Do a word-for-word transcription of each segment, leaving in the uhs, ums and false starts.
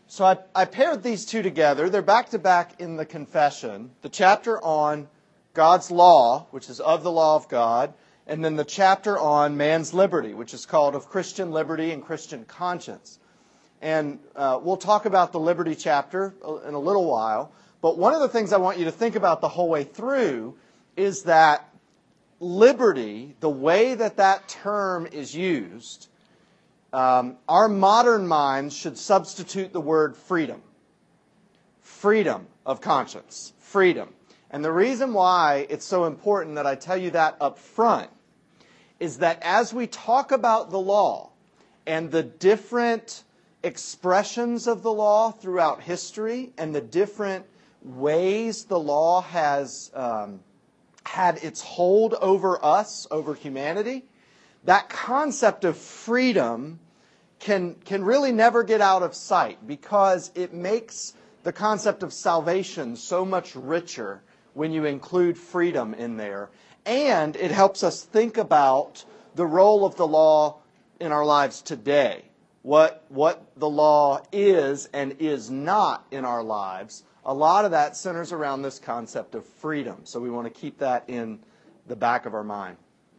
So I, I paired these two together. They're back-to-back in the confession. The chapter on God's law, which is of the law of God, and then the chapter on man's liberty, which is called Of Christian Liberty and Christian Conscience. And uh, we'll talk about the liberty chapter in a little while. But one of the things I want you to think about the whole way through is that liberty, the way that that term is used, um, our modern minds should substitute the word freedom. Freedom of conscience. Freedom. And the reason why it's so important that I tell you that up front is that as we talk about the law and the different expressions of the law throughout history and the different ways the law has um, had its hold over us, over humanity, that concept of freedom can, can really never get out of sight because it makes the concept of salvation so much richer when you include freedom in there. And it helps us think about the role of the law in our lives today. What, what the law is and is not in our lives. A lot of that centers around this concept of freedom. So we want to keep that in the back of our mind.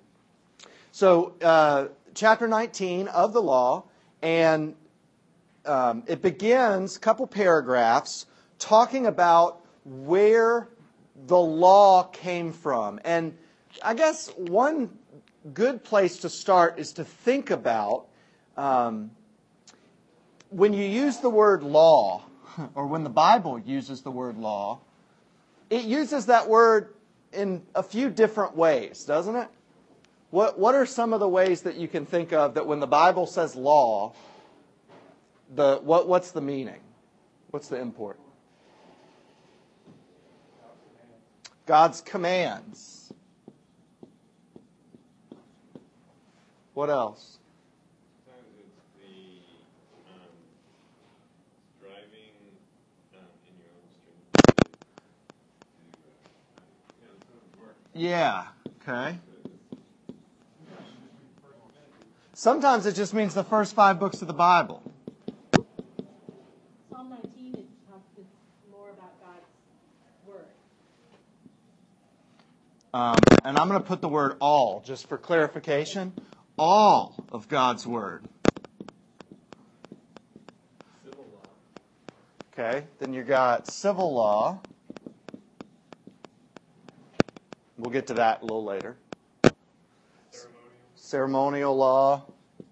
So uh, chapter nineteen of the law, and um, it begins, a couple paragraphs, talking about where the law came from. And I guess one good place to start is to think about um, when you use the word law, or when the Bible uses the word law, it uses that word in a few different ways, doesn't it? What, what are some of the ways that you can think of that when the Bible says law, the, what, what's the meaning? What's the import? God's commands. What else? Sometimes it's the um, driving um, in your own street. To, uh, you know, sort of work. Yeah, okay. Sometimes it just means the first five books of the Bible. Psalm nineteen, it talks it's more about God's word. Um, and I'm going to put the word all, just for clarification. All of God's word. Civil law. Okay, then you got civil law. We'll get to that a little later. Ceremonial. Ceremonial law.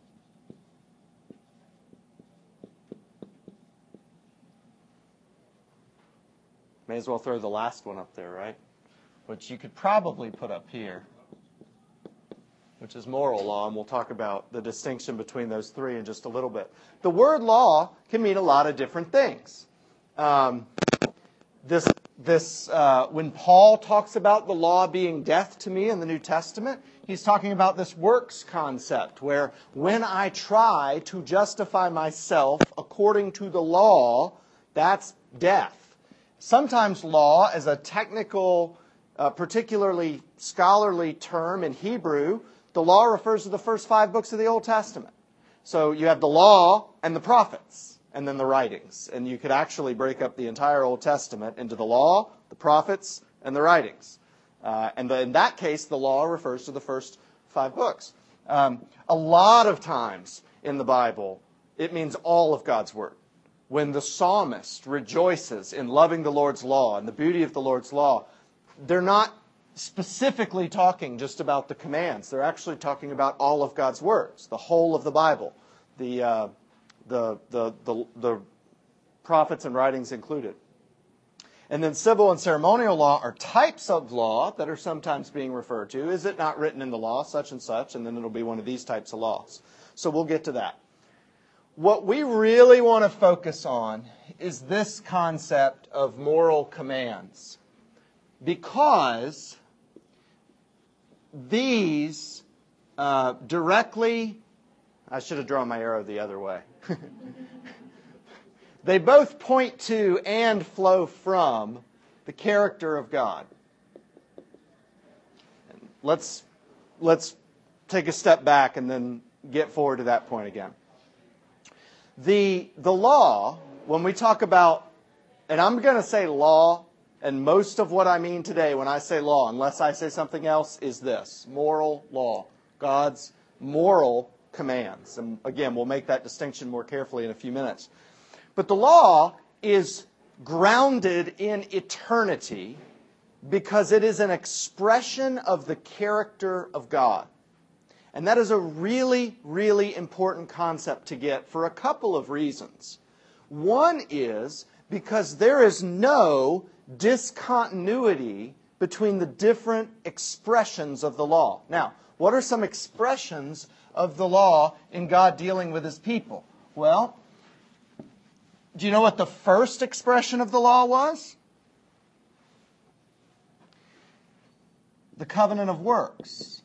May as well throw the last one up there, right? Which you could probably put up here, which is moral law, and we'll talk about the distinction between those three in just a little bit. The word law can mean a lot of different things. Um, this, this, uh, when Paul talks about the law being death to me in the New Testament, he's talking about this works concept, where when I try to justify myself according to the law, that's death. Sometimes law, as a technical, uh, particularly scholarly term in Hebrew, the law refers to the first five books of the Old Testament. So you have the law and the prophets, and then the writings. And you could actually break up the entire Old Testament into the law, the prophets, and the writings. Uh, and the, in that case, the law refers to the first five books. Um, a lot of times in the Bible, it means all of God's Word. When the psalmist rejoices in loving the Lord's law and the beauty of the Lord's law, they're not specifically talking just about the commands. They're actually talking about all of God's words, the whole of the Bible, the uh, the, the the the prophets and writings included. And then civil and ceremonial law are types of law that are sometimes being referred to. Is it not written in the law, such and such? And then it'll be one of these types of laws. So we'll get to that. What we really want to focus on is this concept of moral commands. Because these uh, directly, I should have drawn my arrow the other way. They both point to and flow from the character of God. Let's, let's take a step back and then get forward to that point again. The, the law, when we talk about, and I'm going to say law, and most of what I mean today when I say law, unless I say something else, is this: moral law. God's moral commands. And again, we'll make that distinction more carefully in a few minutes. But the law is grounded in eternity because it is an expression of the character of God. And that is a really, really important concept to get for a couple of reasons. One is because there is no discontinuity between the different expressions of the law. Now, what are some expressions of the law in God dealing with His people? Well, do you know what the first expression of the law was? The covenant of works.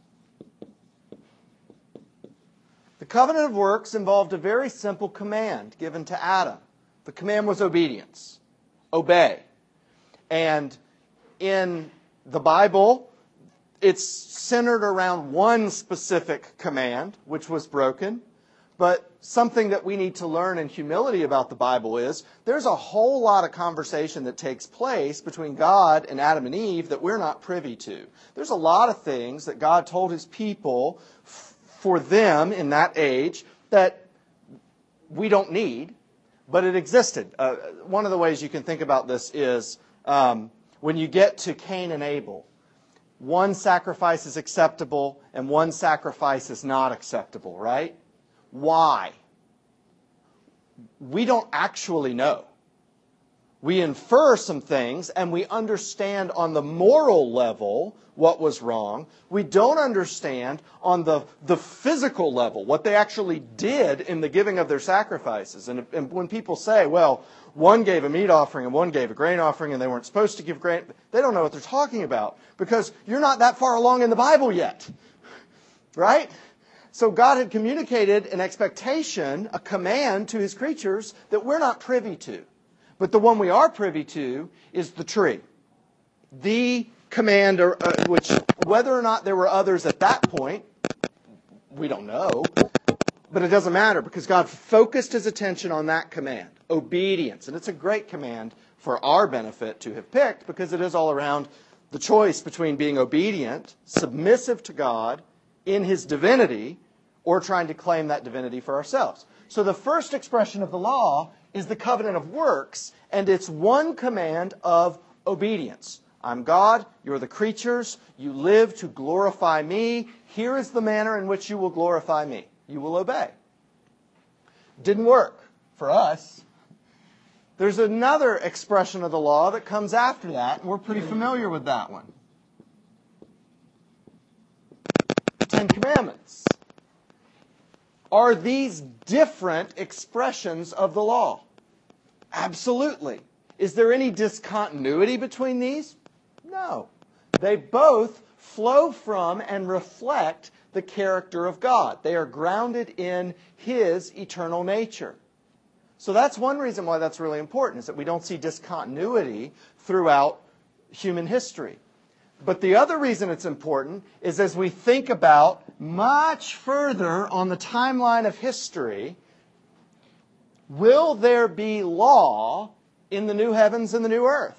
The covenant of works involved a very simple command given to Adam. The command was obedience. Obey. And in the Bible, it's centered around one specific command, which was broken. But something that we need to learn in humility about the Bible is there's a whole lot of conversation that takes place between God and Adam and Eve that we're not privy to. There's a lot of things that God told His people f- for them in that age that we don't need, but it existed. Uh, one of the ways you can think about this is um, when you get to Cain and Abel, one sacrifice is acceptable and one sacrifice is not acceptable, right? Why? We don't actually know. We infer some things and we understand on the moral level what was wrong. We don't understand on the, the physical level what they actually did in the giving of their sacrifices. And, and when people say, well, one gave a meat offering and one gave a grain offering and they weren't supposed to give grain, they don't know what they're talking about because you're not that far along in the Bible yet. Right? So God had communicated an expectation, a command to His creatures that we're not privy to. But the one we are privy to is the tree. The command, uh, which whether or not there were others at that point, we don't know. But it doesn't matter because God focused His attention on that command, obedience. And it's a great command for our benefit to have picked because it is all around the choice between being obedient, submissive to God in His divinity, or trying to claim that divinity for ourselves. So the first expression of the law is the covenant of works, and it's one command of obedience. I'm God, you're the creatures, you live to glorify me. Here is the manner in which you will glorify me. You will obey. Didn't work for us. There's another expression of the law that comes after that, and we're pretty familiar with that one. The Ten Commandments. Are these different expressions of the law? Absolutely. Is there any discontinuity between these? No. They both flow from and reflect the character of God. They are grounded in His eternal nature. So that's one reason why that's really important, is that we don't see discontinuity throughout human history. But the other reason it's important is as we think about much further on the timeline of history, will there be law in the new heavens and the new earth?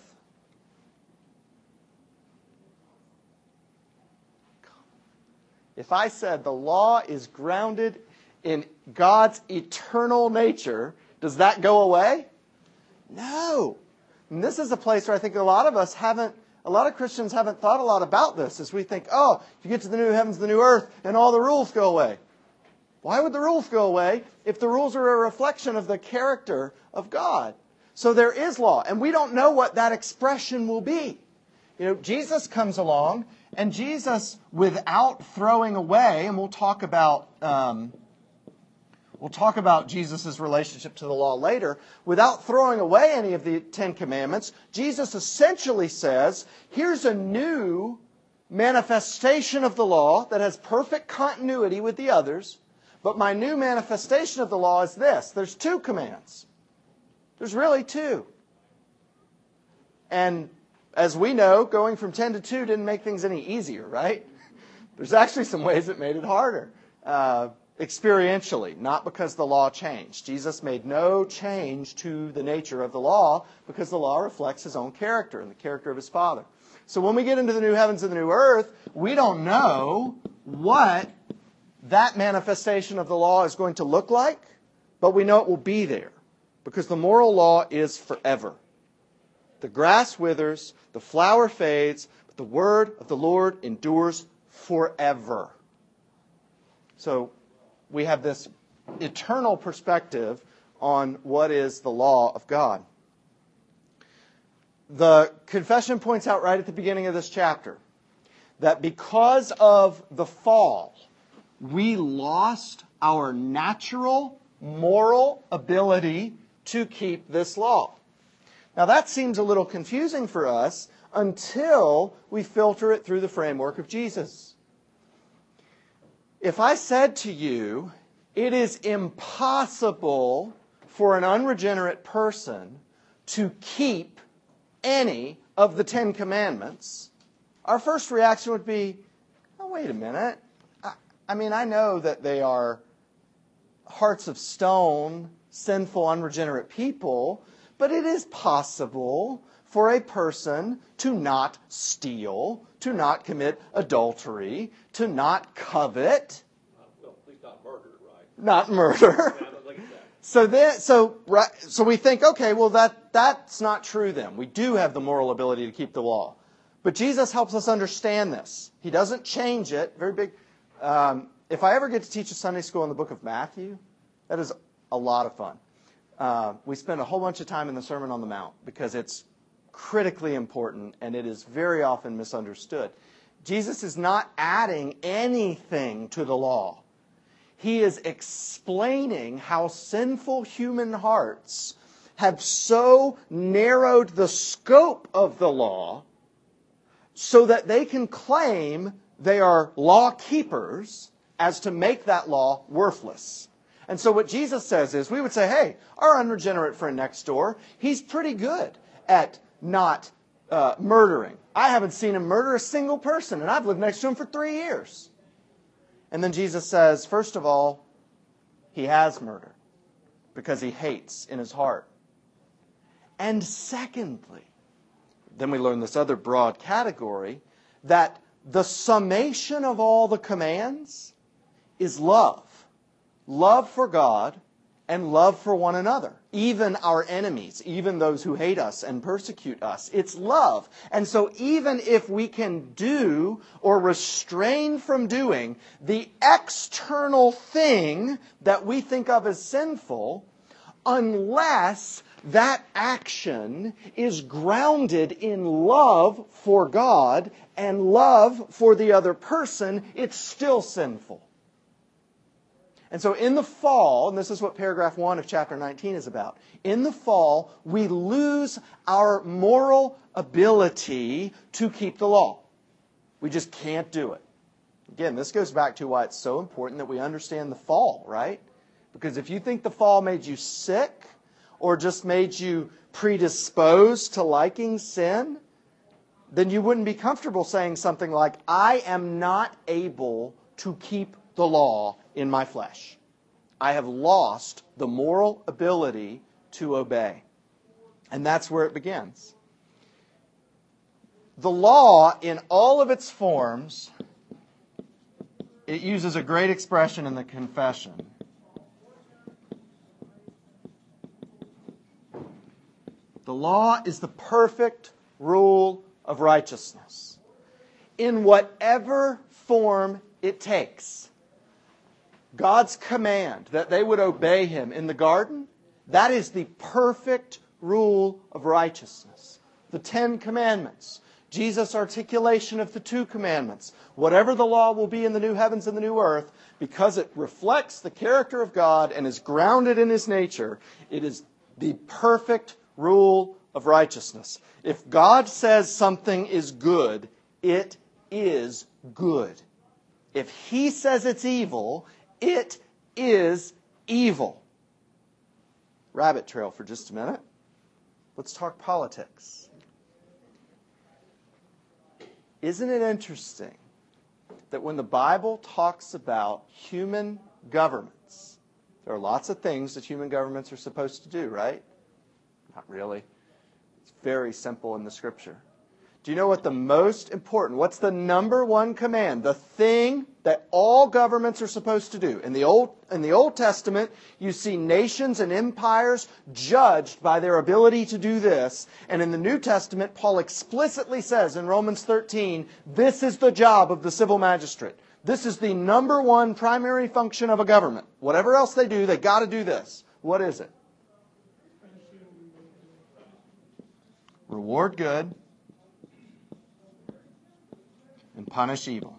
If I said the law is grounded in God's eternal nature, does that go away? No. And this is a place where I think a lot of us haven't A lot of Christians haven't thought a lot about this as we think, oh, if you get to the new heavens, the new earth, and all the rules go away. Why would the rules go away if the rules are a reflection of the character of God? So there is law, and we don't know what that expression will be. You know, Jesus comes along, and Jesus, without throwing away, and we'll talk about... Um, We'll talk about Jesus' relationship to the law later. Without throwing away any of the Ten Commandments, Jesus essentially says, here's a new manifestation of the law that has perfect continuity with the others, but my new manifestation of the law is this. There's two commands. There's really two. And as we know, going from ten to two didn't make things any easier, right? There's actually some ways it made it harder. Uh, experientially, not because the law changed. Jesus made no change to the nature of the law because the law reflects his own character and the character of his Father. So when we get into the new heavens and the new earth, we don't know what that manifestation of the law is going to look like, but we know it will be there because the moral law is forever. The grass withers, the flower fades, but the word of the Lord endures forever. So we have this eternal perspective on what is the law of God. The confession points out right at the beginning of this chapter that because of the fall, we lost our natural moral ability to keep this law. Now that seems a little confusing for us until we filter it through the framework of Jesus. If I said to you, it is impossible for an unregenerate person to keep any of the Ten Commandments, our first reaction would be, oh, wait a minute. I, I mean, I know that they are hearts of stone, sinful, unregenerate people, but it is possible for a person to not steal, to not commit adultery, to not covet. Well, at least not murder, right? Not murder. Yeah, look at that. So then, so right, so we think, okay, well that that's not true then. We do have the moral ability to keep the law, but Jesus helps us understand this. He doesn't change it. Very big. Um, if I ever get to teach a Sunday school in the book of Matthew, that is a lot of fun. Uh, we spend a whole bunch of time in the Sermon on the Mount because it's critically important and it is very often misunderstood. Jesus is not adding anything to the law. He is explaining how sinful human hearts have so narrowed the scope of the law so that they can claim they are law keepers as to make that law worthless. And so what Jesus says is, we would say, hey, our unregenerate friend next door, he's pretty good at not uh, murdering. I haven't seen him murder a single person, and I've lived next to him for three years. And then Jesus says, first of all, he has murdered because he hates in his heart. And secondly, then we learn this other broad category, that the summation of all the commands is love. Love for God and love for one another. Even our enemies, even those who hate us and persecute us. It's love. And so even if we can do or restrain from doing the external thing that we think of as sinful, unless that action is grounded in love for God and love for the other person, it's still sinful. And so in the fall, and this is what paragraph one of chapter nineteen is about, in the fall, we lose our moral ability to keep the law. We just can't do it. Again, this goes back to why it's so important that we understand the fall, right? Because if you think the fall made you sick or just made you predisposed to liking sin, then you wouldn't be comfortable saying something like, I am not able to keep the law in my flesh. I have lost the moral ability to obey. And that's where it begins. The law, in all of its forms, it uses a great expression in the confession. The law is the perfect rule of righteousness. In whatever form it takes. God's command that they would obey Him in the garden, that is the perfect rule of righteousness. The Ten Commandments, Jesus' articulation of the two commandments, whatever the law will be in the new heavens and the new earth, because it reflects the character of God and is grounded in His nature, it is the perfect rule of righteousness. If God says something is good, it is good. If He says it's evil, it is evil. Rabbit trail for just a minute. Let's talk politics. Isn't it interesting that when the Bible talks about human governments. There are lots of things that human governments are supposed to do, right? Not really. It's very simple in the Scripture. Do you know what the most important, what's the number one command, the thing that all governments are supposed to do? In the Old, in the Old Testament, you see nations and empires judged by their ability to do this. And in the New Testament, Paul explicitly says in Romans thirteen, this is the job of the civil magistrate. This is the number one primary function of a government. Whatever else they do, they got to do this. What is it? Reward good and punish evil.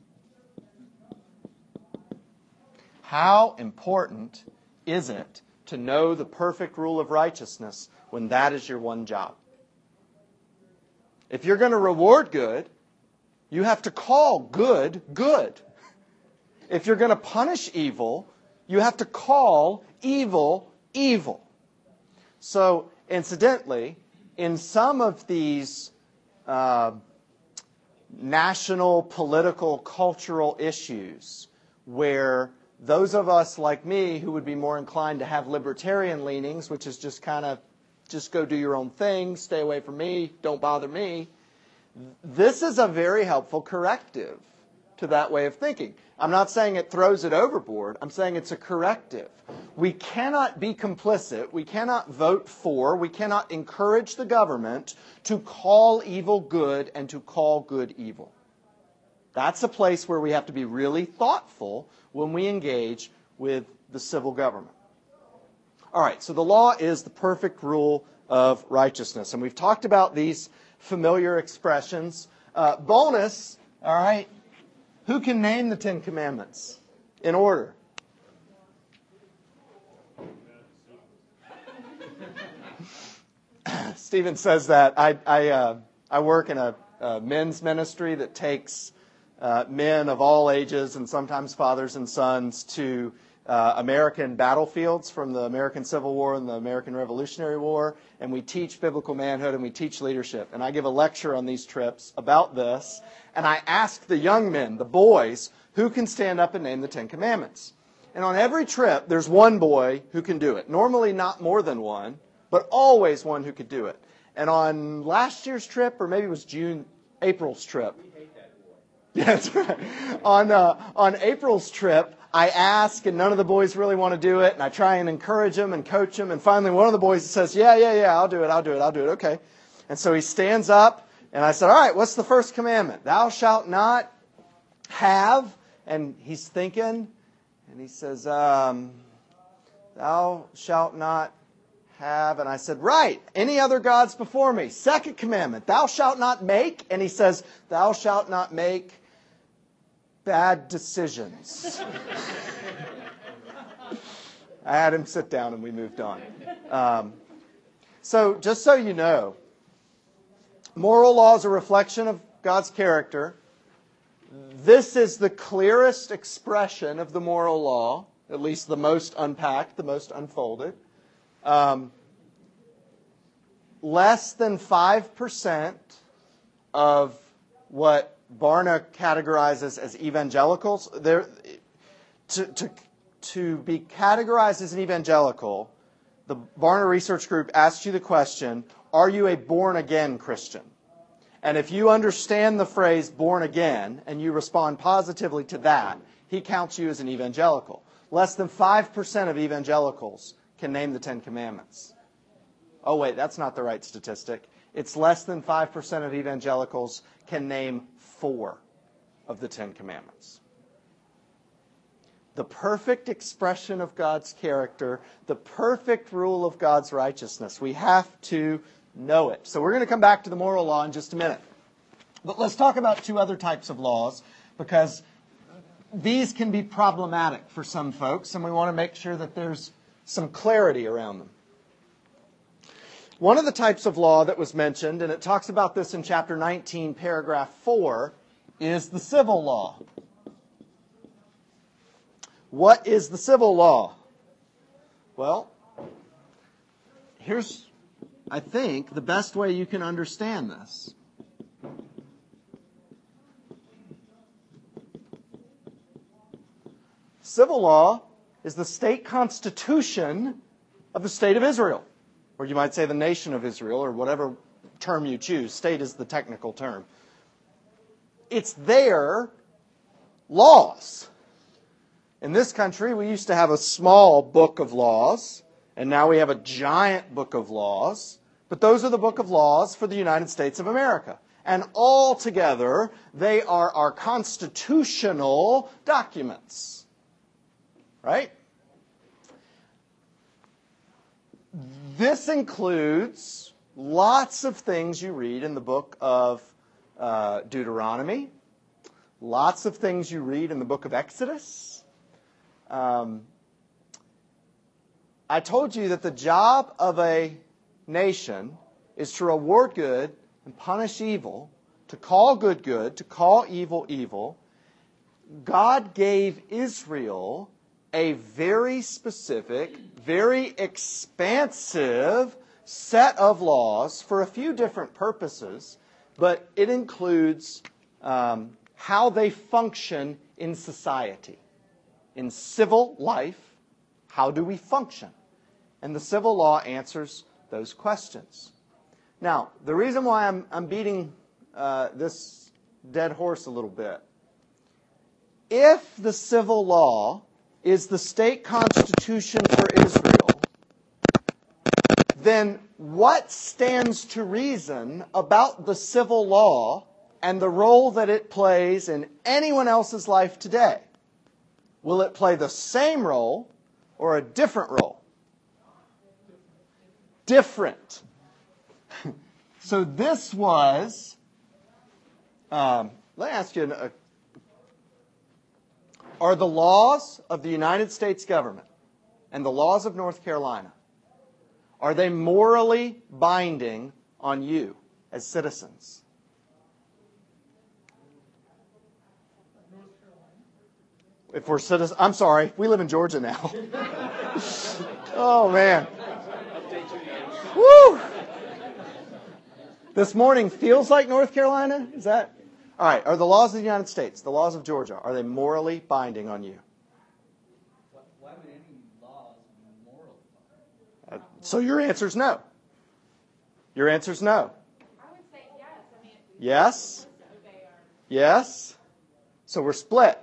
How important is it to know the perfect rule of righteousness when that is your one job? If you're going to reward good, you have to call good, good. If you're going to punish evil, you have to call evil, evil. So, incidentally, in some of these uh, national, political, cultural issues where those of us like me who would be more inclined to have libertarian leanings, which is just kind of, just go do your own thing, stay away from me, don't bother me, this is a very helpful corrective to that way of thinking. I'm not saying it throws it overboard. I'm saying it's a corrective. We cannot be complicit. We cannot vote for. We cannot encourage the government to call evil good and to call good evil. That's a place where we have to be really thoughtful when we engage with the civil government. All right, so the law is the perfect rule of righteousness. And we've talked about these familiar expressions. Uh, bonus, all right, who can name the Ten Commandments in order? Stephen says that. I I, uh, I work in a, a men's ministry that takes uh, men of all ages and sometimes fathers and sons to uh, American battlefields from the American Civil War and the American Revolutionary War, and we teach biblical manhood and we teach leadership. And I give a lecture on these trips about this, and I ask the young men, the boys, who can stand up and name the Ten Commandments. And on every trip, there's one boy who can do it. Normally not more than one, but always one who could do it. And on last year's trip, or maybe it was June, April's trip. We hate that boy. Yeah, that's right. On, uh, on April's trip, I ask, and none of the boys really want to do it, and I try and encourage them and coach them, and finally one of the boys says, yeah, yeah, yeah, I'll do it, I'll do it, I'll do it, okay. And so he stands up, and I said, all right, what's the first commandment? Thou shalt not have, and he's thinking, and he says, um, thou shalt not have, and I said, right, any other gods before me? Second commandment, thou shalt not make, and he says, thou shalt not make bad decisions. I had him sit down and we moved on. Um, so just so you know, moral law is a reflection of God's character. This is the clearest expression of the moral law, at least the most unpacked, the most unfolded. Um, less than five percent of what Barna categorizes as evangelicals, there, to, to, to be categorized as an evangelical, the Barna Research Group asks you the question, are you a born-again Christian? And if you understand the phrase born again and you respond positively to that, he counts you as an evangelical. Less than five percent of evangelicals can name the Ten Commandments. Oh, wait, that's not the right statistic. It's less than five percent of evangelicals can name four of the Ten Commandments. The perfect expression of God's character, the perfect rule of God's righteousness. We have to know it. So we're going to come back to the moral law in just a minute. But let's talk about two other types of laws, because these can be problematic for some folks, and we want to make sure that there's some clarity around them. One of the types of law that was mentioned, and it talks about this in chapter nineteen, paragraph four, is the civil law. What is the civil law? Well, here's, I think, the best way you can understand this. Civil law is the state constitution of the state of Israel. Or you might say the nation of Israel, or whatever term you choose. State is the technical term. It's their laws. In this country, we used to have a small book of laws, and now we have a giant book of laws. But those are the book of laws for the United States of America. And all together, they are our constitutional documents. Right? This includes lots of things you read in the book of uh, Deuteronomy, lots of things you read in the book of Exodus. Um, I told you that the job of a nation is to reward good and punish evil, to call good good, to call evil evil. God gave Israel a very specific, very expansive set of laws for a few different purposes, but it includes um, how they function in society. In civil life, how do we function? And the civil law answers those questions. Now, the reason why I'm, I'm beating uh, this dead horse a little bit, if the civil law is the state constitution for Israel, then what stands to reason about the civil law and the role that it plays in anyone else's life today? Will it play the same role or a different role? Different. So this was, um, let me ask you, a, are the laws of the United States government and the laws of North Carolina, are they morally binding on you as citizens? If we're citizens, I'm sorry, we live in Georgia now. Oh, man. Woo! This morning feels like North Carolina? Is that? All right, are the laws of the United States, the laws of Georgia, are they morally binding on you? Why would any laws be morally binding? Uh, so your answer is no. Your answer is no. I would say yes. I mean, Yes? obey our Yes? So we're split.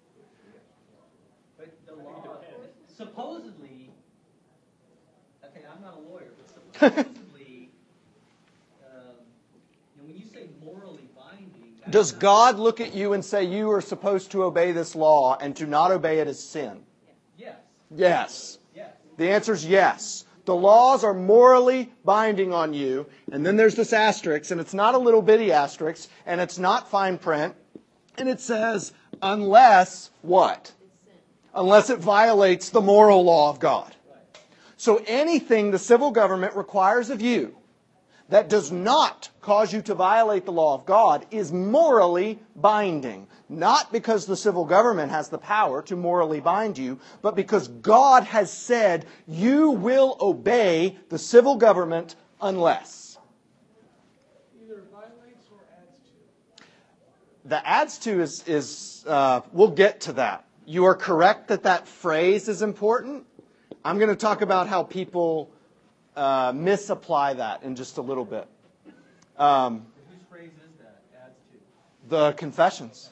But the law, supposedly, okay, I'm not a lawyer, but supposedly, um, you know, when you say morally binding, that's Does not- God look at you and say you are supposed to obey this law and to not obey it is sin? Yes, Yes. yes. The answer is yes. The laws are morally binding on you. And then there's this asterisk, and it's not a little bitty asterisk, and it's not fine print. And it says, unless what? Unless it violates the moral law of God. So anything the civil government requires of you that does not cause you to violate the law of God is morally binding. Not because the civil government has the power to morally bind you, but because God has said you will obey the civil government unless. Either violates or adds to. The adds to is, is uh, we'll get to that. You are correct that that phrase is important. I'm going to talk about how people uh, misapply that in just a little bit. Um, Whose phrase is that, adds to? the confessions.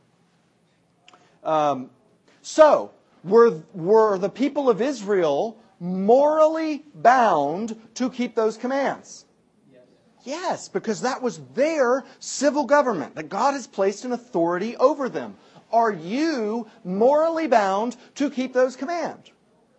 Um, so, were, were the people of Israel morally bound to keep those commands? Yes. Yes, because that was their civil government, that God has placed an authority over them. Are you morally bound to keep those commands?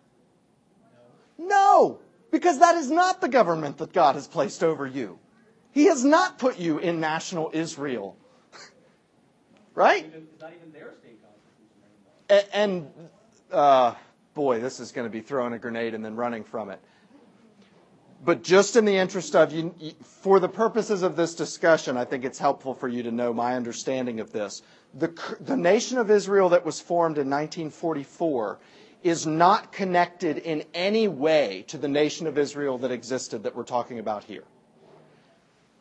No, because that is not the government that God has placed over you. He has not put you in national Israel. Right? It's not even their state constitution anymore. And, uh, boy, this is going to be throwing a grenade and then running from it. But just in the interest of, you, for the purposes of this discussion, I think it's helpful for you to know my understanding of this. The, the nation of Israel that was formed in nineteen forty-four is not connected in any way to the nation of Israel that existed that we're talking about here.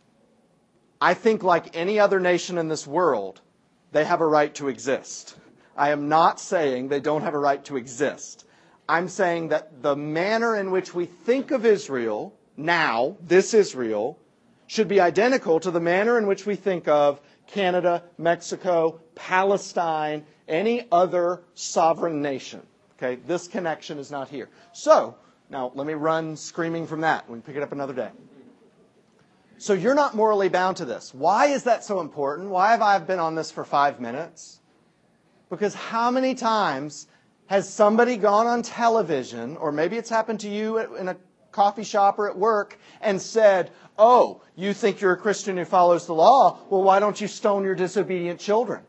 I think like any other nation in this world, they have a right to exist. I am not saying they don't have a right to exist. I'm saying that the manner in which we think of Israel now, this Israel, should be identical to the manner in which we think of Canada, Mexico, Palestine, any other sovereign nation. Okay, this connection is not here. So, now let me run screaming from that. We can pick it up another day. So you're not morally bound to this. Why is that so important? Why have I been on this for five minutes? Because how many times has somebody gone on television, or maybe it's happened to you in a coffee shop or at work, and said, oh, you think you're a Christian who follows the law? Well, why don't you stone your disobedient children?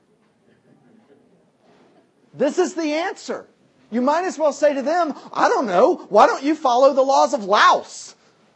This is the answer. You might as well say to them, I don't know, why don't you follow the laws of Laos?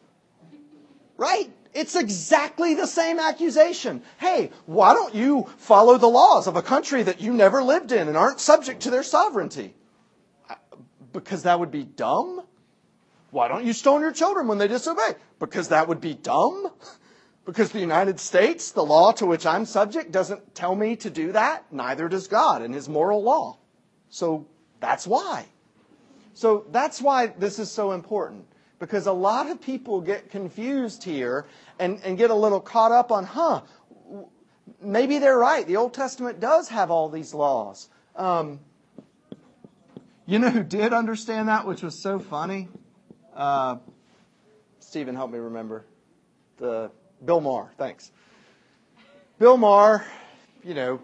Right? It's exactly the same accusation. Hey, why don't you follow the laws of a country that you never lived in and aren't subject to their sovereignty? Because that would be dumb? Why don't you stone your children when they disobey? Because that would be dumb? Because the United States, the law to which I'm subject, doesn't tell me to do that? Neither does God in His moral law. So that's why. So that's why this is so important. Because a lot of people get confused here and, and get a little caught up on, huh, maybe they're right. The Old Testament does have all these laws. Um, you know who did understand that, which was so funny? Uh, Stephen, help me remember. The Bill Maher, thanks. Bill Maher, you know,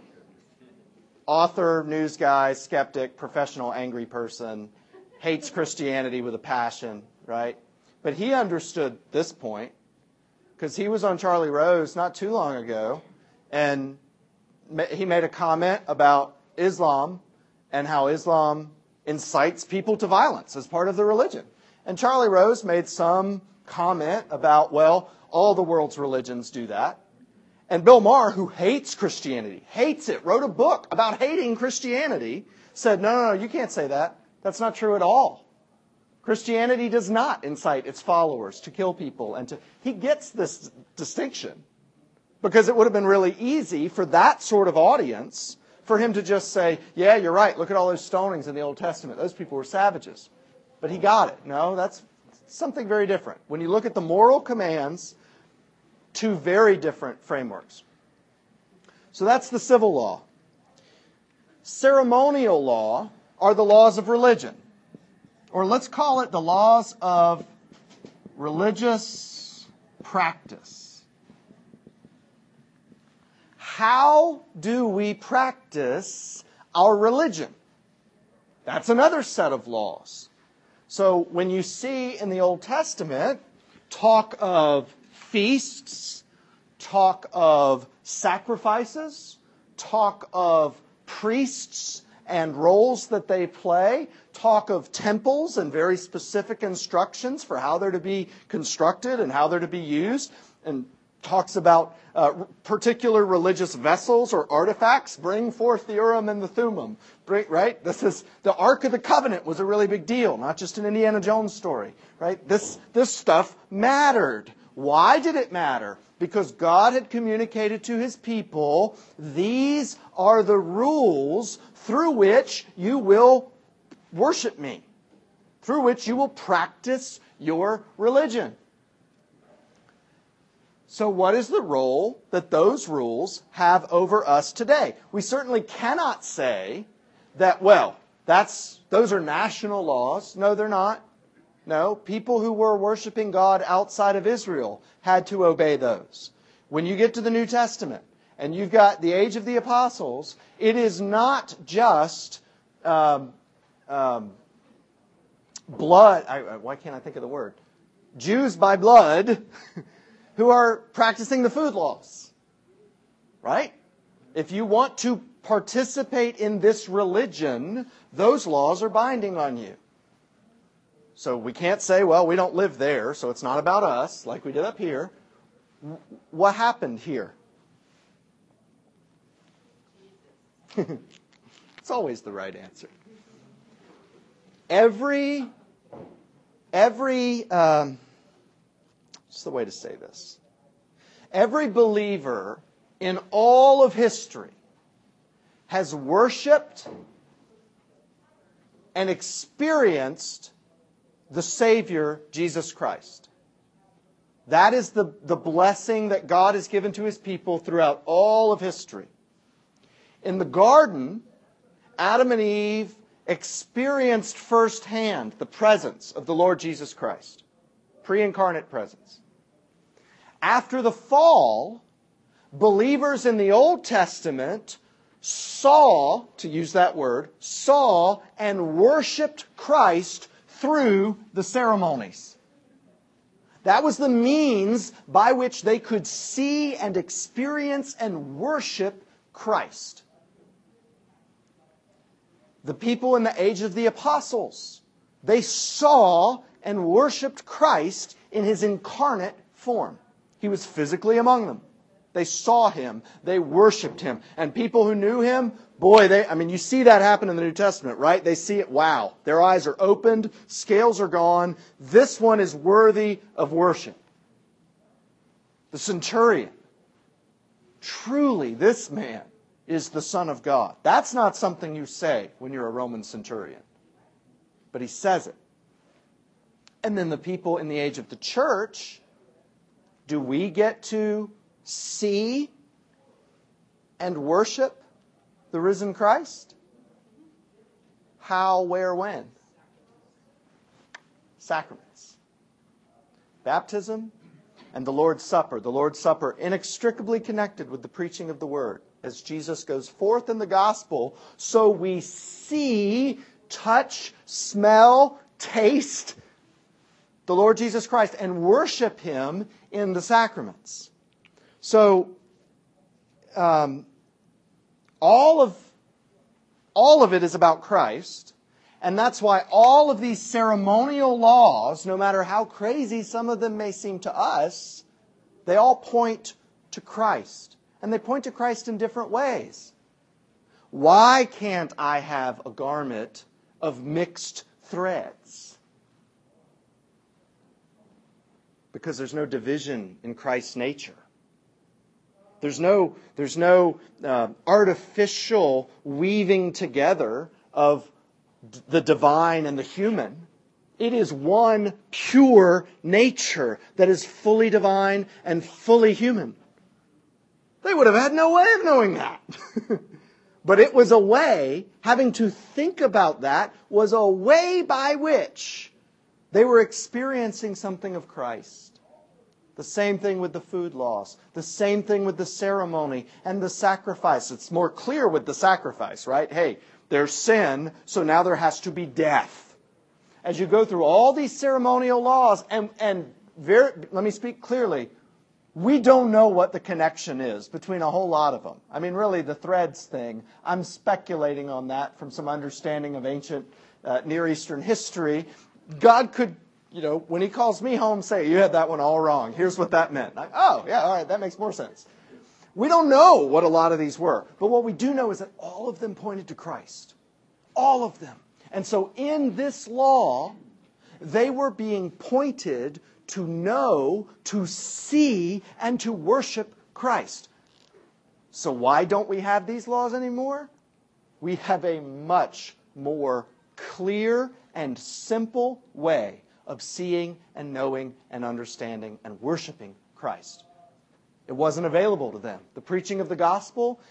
author, news guy, skeptic, professional, angry person, hates Christianity with a passion, right? But he understood this point because he was on Charlie Rose not too long ago, and he made a comment about Islam and how Islam incites people to violence as part of the religion. And Charlie Rose made some comment about, well, all the world's religions do that. And Bill Maher, who hates Christianity, hates it, wrote a book about hating Christianity, said, no, no, no, you can't say that. That's not true at all. Christianity does not incite its followers to kill people. And to he gets this distinction because it would have been really easy for that sort of audience for him to just say, yeah, you're right, look at all those stonings in the Old Testament. Those people were savages. But he got it. No, that's something very different. When you look at the moral commands, two very different frameworks. So that's the civil law. Ceremonial law are the laws of religion. Or let's call it the laws of religious practice. How do we practice our religion? That's another set of laws. So when you see in the Old Testament talk of feasts, talk of sacrifices, talk of priests and roles that they play, talk of temples and very specific instructions for how they're to be constructed and how they're to be used, and talks about uh, particular religious vessels or artifacts. Bring forth the Urim and the Thummim. Bring, right? This is the Ark of the Covenant was a really big deal, not just an Indiana Jones story. Right? This this stuff mattered. Why did it matter? Because God had communicated to His people, these are the rules through which you will worship me, through which you will practice your religion. So what is the role that those rules have over us today? We certainly cannot say that, well, that's those are national laws. No, they're not. No, people who were worshiping God outside of Israel had to obey those. When you get to the New Testament and you've got the age of the apostles, it is not just um, um, blood. I, why can't I think of the word? Jews by blood who are practicing the food laws. Right? If you want to participate in this religion, those laws are binding on you. So we can't say, well, we don't live there, so it's not about us, like we did up here. What happened here? It's always the right answer. Every, every, um, what's the way to say this? Every believer in all of history has worshipped and experienced the Savior, Jesus Christ. That is the, the blessing that God has given to His people throughout all of history. In the garden, Adam and Eve experienced firsthand the presence of the Lord Jesus Christ. Pre-incarnate presence. After the fall, believers in the Old Testament saw, to use that word, saw and worshipped Christ through the ceremonies. That was the means by which they could see and experience and worship Christ. The people in the age of the apostles, they saw and worshipped Christ in His incarnate form. He was physically among them. They saw Him. They worshipped Him. And people who knew Him, boy, they, I mean, you see that happen in the New Testament, right? They see it, wow. Their eyes are opened, scales are gone. This one is worthy of worship. The centurion. Truly, this man is the Son of God. That's not something you say when you're a Roman centurion. But he says it. And then the people in the age of the church, do we get to see and worship the risen Christ? How, where, when? Sacraments. Baptism and the Lord's Supper. The Lord's Supper inextricably connected with the preaching of the Word. As Jesus goes forth in the gospel, so we see, touch, smell, taste the Lord Jesus Christ and worship Him in the sacraments. So, um, all of all of it is about Christ, and that's why all of these ceremonial laws, no matter how crazy some of them may seem to us, they all point to Christ. And they point to Christ in different ways. Why can't I have a garment of mixed threads? Because there's no division in Christ's nature. There's no, there's no uh, artificial weaving together of the divine and the human. It is one pure nature that is fully divine and fully human. They would have had no way of knowing that. But it was a way, having to think about that, was a way by which they were experiencing something of Christ. The same thing with the food laws. The same thing with the ceremony and the sacrifice. It's more clear with the sacrifice, right? Hey, there's sin, so now there has to be death. As you go through all these ceremonial laws, and, and very, let me speak clearly, we don't know what the connection is between a whole lot of them. I mean, really, the threads thing, I'm speculating on that from some understanding of ancient uh, Near Eastern history. God could, you know, when He calls me home, say, you had that one all wrong. Here's what that meant. Like, oh, yeah, all right, that makes more sense. We don't know what a lot of these were. But what we do know is that all of them pointed to Christ. All of them. And so in this law, they were being pointed to know, to see, and to worship Christ. So why don't we have these laws anymore? We have a much more clear and simple way of seeing and knowing and understanding and worshiping Christ. It wasn't available to them. The preaching of the gospel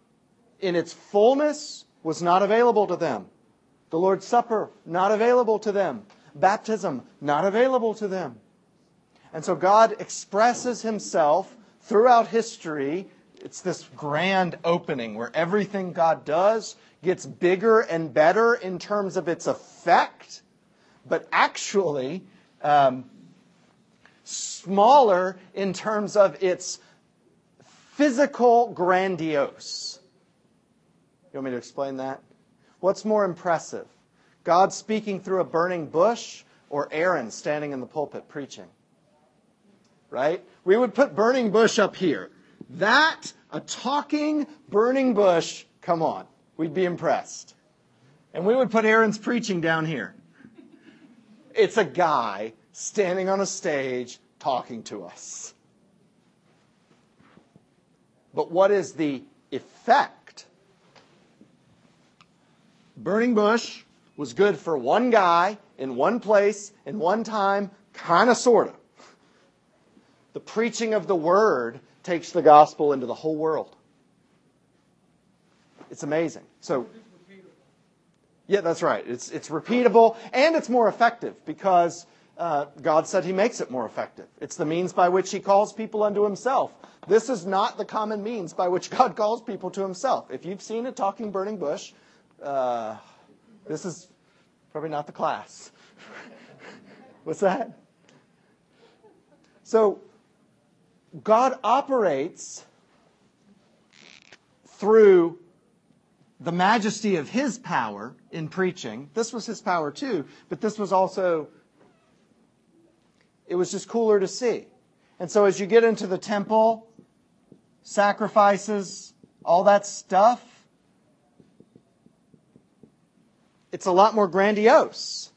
in its fullness was not available to them. The Lord's Supper, not available to them. Baptism, not available to them. And so God expresses Himself throughout history. It's this grand opening where everything God does gets bigger and better in terms of its effect, but actually um, smaller in terms of its physical grandiose. You want me to explain that? What's more impressive? God speaking through a burning bush or Aaron standing in the pulpit preaching? Right? We would put burning bush up here. That, a talking burning bush, come on, we'd be impressed. And we would put Aaron's preaching down here. It's a guy standing on a stage talking to us. But what is the effect? Burning bush, was good for one guy, in one place, in one time, kind of, sort of. The preaching of the Word takes the gospel into the whole world. It's amazing. So, yeah, that's right. It's it's repeatable, and it's more effective because uh, God said He makes it more effective. It's the means by which He calls people unto Himself. This is not the common means by which God calls people to Himself. If you've seen a talking burning bush, uh, this is probably not the class. What's that? So, God operates through the majesty of His power in preaching. This was His power too, but this was also, it was just cooler to see. And so as you get into the temple, sacrifices, all that stuff, it's a lot more grandiose.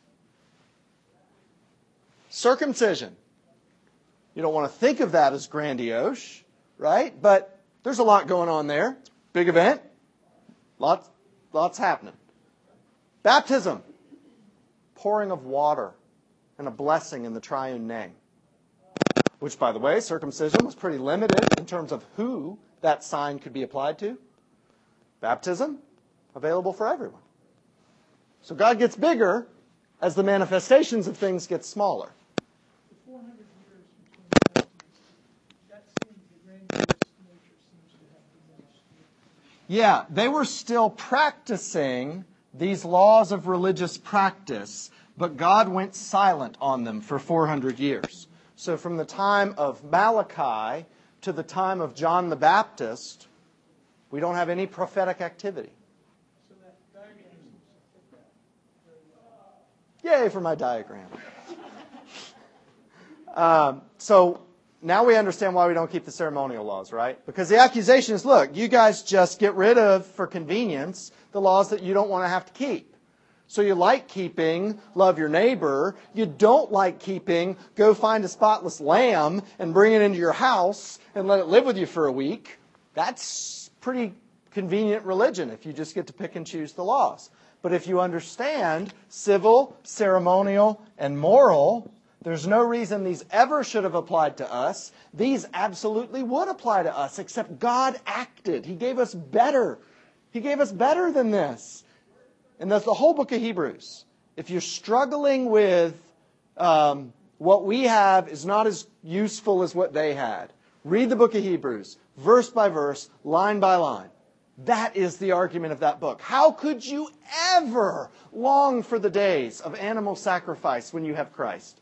Circumcision. You don't want to think of that as grandiose, right? But there's a lot going on there. Big event. Lots, lots happening. Baptism. Pouring of water and a blessing in the triune name. Which, by the way, circumcision was pretty limited in terms of who that sign could be applied to. Baptism, available for everyone. So God gets bigger as the manifestations of things get smaller. The four hundred years between the Baptists, that seems, the grandiose nature seems to have diminished. Yeah, they were still practicing these laws of religious practice, but God went silent on them for four hundred years. So from the time of Malachi to the time of John the Baptist, we don't have any prophetic activity. So that diagram seems to fit that very well. Yay for my diagram. um, so now we understand why we don't keep the ceremonial laws, right? Because the accusation is, look, you guys just get rid of, for convenience, the laws that you don't want to have to keep. So you like keeping, love your neighbor. You don't like keeping, go find a spotless lamb and bring it into your house and let it live with you for a week. That's pretty convenient religion if you just get to pick and choose the laws. But if you understand civil, ceremonial, and moral, there's no reason these ever should have applied to us. These absolutely would apply to us, except God acted. He gave us better. He gave us better than this. And that's the whole book of Hebrews. If you're struggling with um, what we have is not as useful as what they had, read the book of Hebrews, verse by verse, line by line. That is the argument of that book. How could you ever long for the days of animal sacrifice when you have Christ?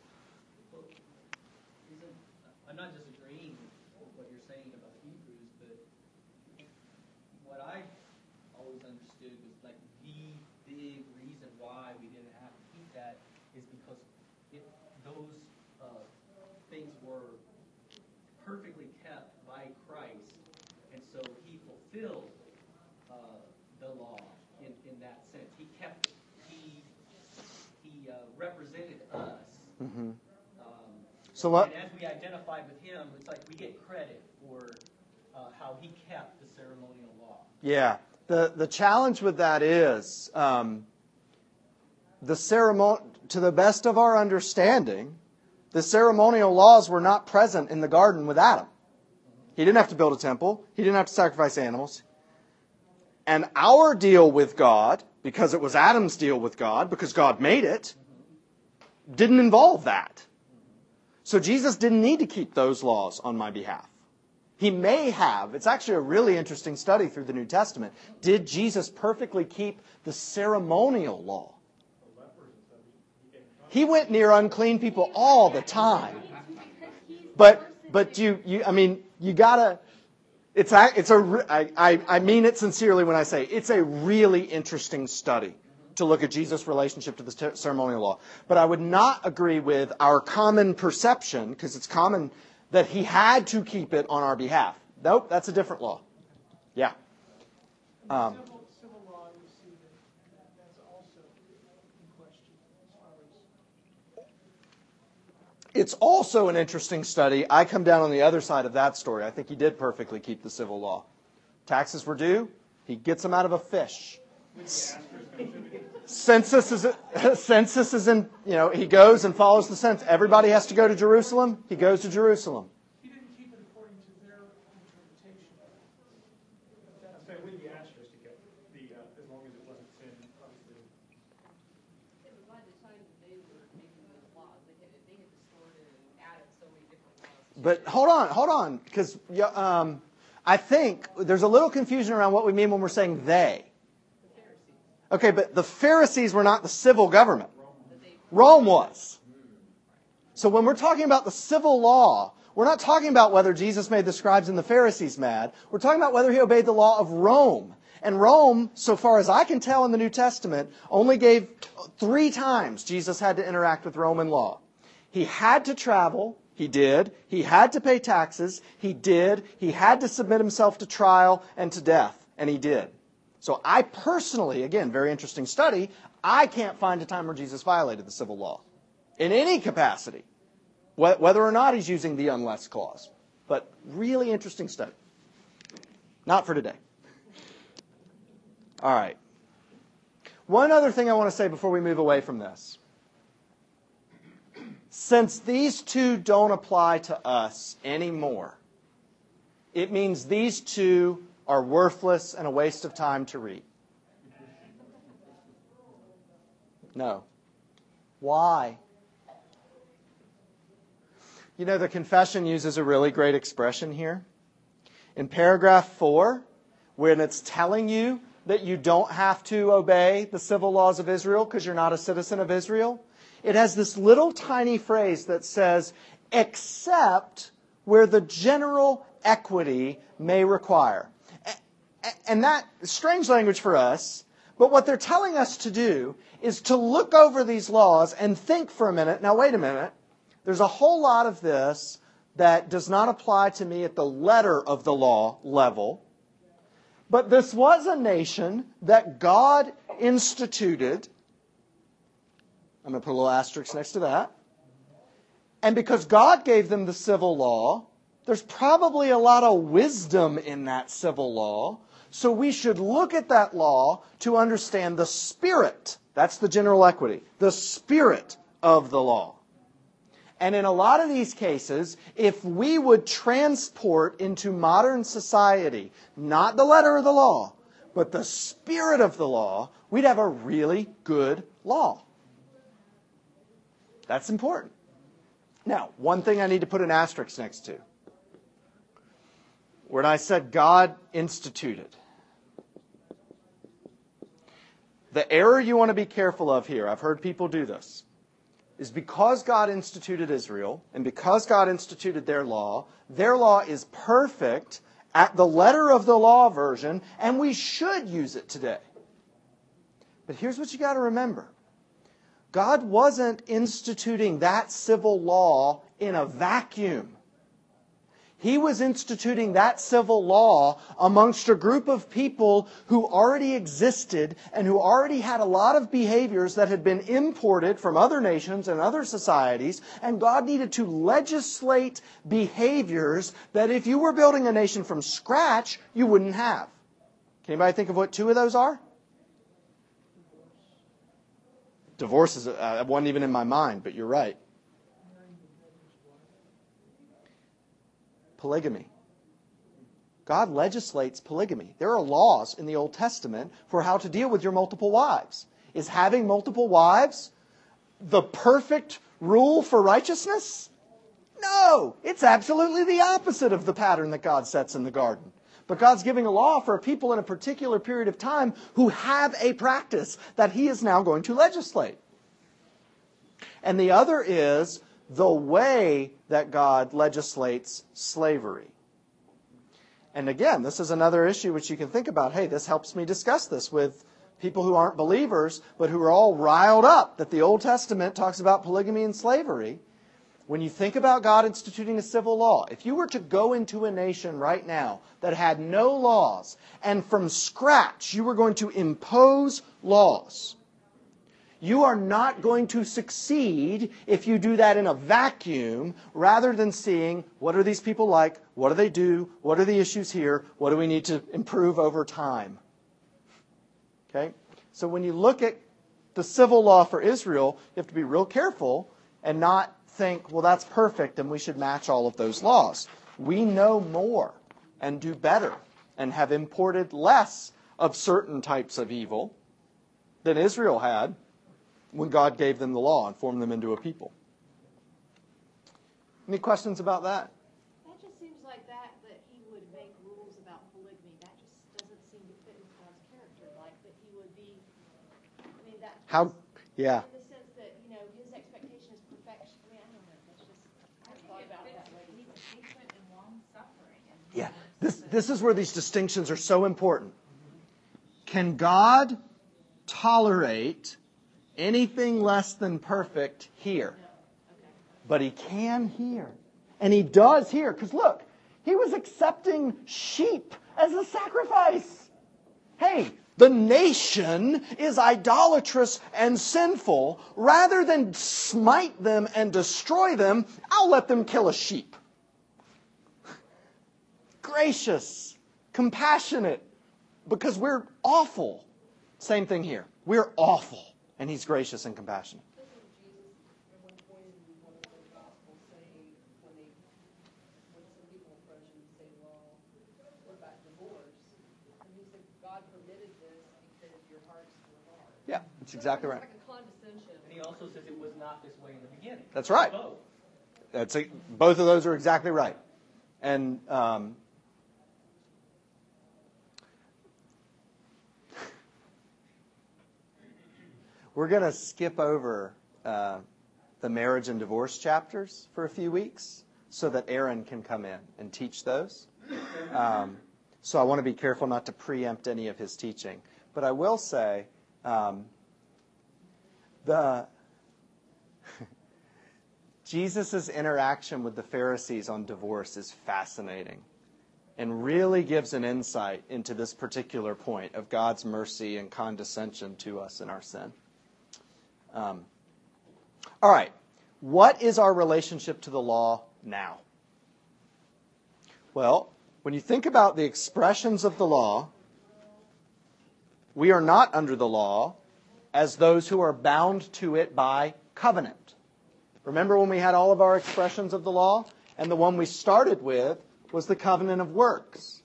I'm not disagreeing with what you're saying about Hebrews, but what I always understood was like the big reason why we didn't have to keep that is because it, those uh, things were perfectly kept by Christ, and so He fulfilled uh, the law in, in that sense. He kept it. He He uh, represented us. Mm-hmm. Um, So what? and as we identify with Him, it's like we get credit for uh, how He kept the ceremonial law. Yeah. The, the challenge with that is, um, the ceremon- to the best of our understanding, the ceremonial laws were not present in the garden with Adam. He didn't have to build a temple. He didn't have to sacrifice animals. And our deal with God, because it was Adam's deal with God, because God made it, didn't involve that. So Jesus didn't need to keep those laws on my behalf. He may have. It's actually a really interesting study through the New Testament. Did Jesus perfectly keep the ceremonial law? He went near unclean people all the time. But but you you I mean you gotta. It's a it's a I I I mean it sincerely when I say it's a really interesting study to look at Jesus' relationship to the ceremonial law. But I would not agree with our common perception, because it's common, that He had to keep it on our behalf. Nope, that's a different law. Yeah. Um, Civil, civil law, you see that, that that's also in question as far as. it's also an interesting study. I come down on the other side of that story. I think He did perfectly keep the civil law. Taxes were due. He gets them out of a fish. census is census is in, you know, he goes and follows the census. Everybody has to go to Jerusalem. He goes to Jerusalem. He didn't keep it according to their interpretation. I'm saying with the asterisk, to get the, uh, as long as it wasn't sin, obviously. Yeah, but by the time that they were making those laws, they had, they had distorted and added so many different laws. But hold on, hold on, because um, I think there's a little confusion around what we mean when we're saying they. The Pharisees, Okay, but the Pharisees were not the civil government. that they Rome was. So when we're talking about the civil law, we're not talking about whether Jesus made the scribes and the Pharisees mad. We're talking about whether he obeyed the law of Rome. And Rome, so far as I can tell in the New Testament, only gave three times Jesus had to interact with Roman law. He had to travel. He did. He had to pay taxes. He did. He had to submit himself to trial and to death. And he did. So I personally, again, very interesting study, I can't find a time where Jesus violated the civil law in any capacity, whether or not he's using the unless clause. But really interesting study. Not for today. All right. One other thing I want to say before we move away from this. Since these two don't apply to us anymore, it means these two are worthless and a waste of time to read. No. Why? You know, the confession uses a really great expression here. In paragraph four, when it's telling you that you don't have to obey the civil laws of Israel because you're not a citizen of Israel, it has this little tiny phrase that says, except where the general equity may require. And that is strange language for us, but what they're telling us to do is to look over these laws and think for a minute, now wait a minute, there's a whole lot of this that does not apply to me at the letter of the law level, but this was a nation that God instituted. I'm going to put a little asterisk next to that. And because God gave them the civil law, there's probably a lot of wisdom in that civil law. So we should look at that law to understand the spirit. That's the general equity. The spirit of the law. And in a lot of these cases, if we would transport into modern society, not the letter of the law, but the spirit of the law, we'd have a really good law. That's important. Now, one thing I need to put an asterisk next to. When I said God instituted, the error you want to be careful of here, I've heard people do this, is because God instituted Israel, and because God instituted their law, their law is perfect at the letter of the law version, and we should use it today. But here's what you got to remember. God wasn't instituting that civil law in a vacuum. He was instituting that civil law amongst a group of people who already existed and who already had a lot of behaviors that had been imported from other nations and other societies. And God needed to legislate behaviors that if you were building a nation from scratch, you wouldn't have. Can anybody think of what two of those are? Divorce is, uh, wasn't even in my mind, but you're right. Polygamy. God legislates polygamy. There are laws in the Old Testament for how to deal with your multiple wives. Is having multiple wives the perfect rule for righteousness? No, it's absolutely the opposite of the pattern that God sets in the garden. But God's giving a law for a people in a particular period of time who have a practice that He is now going to legislate. And the other is the way that God legislates slavery. And again, this is another issue which you can think about. Hey, this helps me discuss this with people who aren't believers, but who are all riled up that the Old Testament talks about polygamy and slavery. When you think about God instituting a civil law, if you were to go into a nation right now that had no laws, and from scratch you were going to impose laws, you are not going to succeed if you do that in a vacuum rather than seeing what are these people like, what do they do, what are the issues here, what do we need to improve over time. Okay? So when you look at the civil law for Israel, you have to be real careful and not think, well, that's perfect and we should match all of those laws. We know more and do better and have imported less of certain types of evil than Israel had when God gave them the law and formed them into a people. Any questions about that? That just seems like that, that he would make rules about polygamy. That just doesn't seem to fit with God's character. Like that he would be, I mean, that. How? Yeah. In the sense that, you know, his expectation is perfection. I mean, I don't know. That's just, I thought about it that way. He's patient and long-suffering. and Yeah. This, this is where these distinctions are so important. Can God tolerate anything less than perfect here? But he can here. And he does here. Because look, he was accepting sheep as a sacrifice. Hey, the nation is idolatrous and sinful. Rather than smite them and destroy them, I'll let them kill a sheep. Gracious, compassionate, because we're awful. Same thing here. We're awful. And he's gracious and compassionate. Doesn't Jesus, at one point in one of the Gospels, say, when they, when some people approach him and say, well, what about divorce? And he said, God permitted this because your hearts were hard. Yeah, that's exactly right. It's like a condescension. And he also says it was not this way in the beginning. That's right. Both. That's a, both of those are exactly right. And um, we're going to skip over uh, the marriage and divorce chapters for a few weeks so that Aaron can come in and teach those. Um, so I want to be careful not to preempt any of his teaching. But I will say um, the Jesus' interaction with the Pharisees on divorce is fascinating and really gives an insight into this particular point of God's mercy and condescension to us in our sin. Um, all right. What is our relationship to the law now? Well, when you think about the expressions of the law, we are not under the law as those who are bound to it by covenant. Remember when we had all of our expressions of the law? And the one we started with was the covenant of works.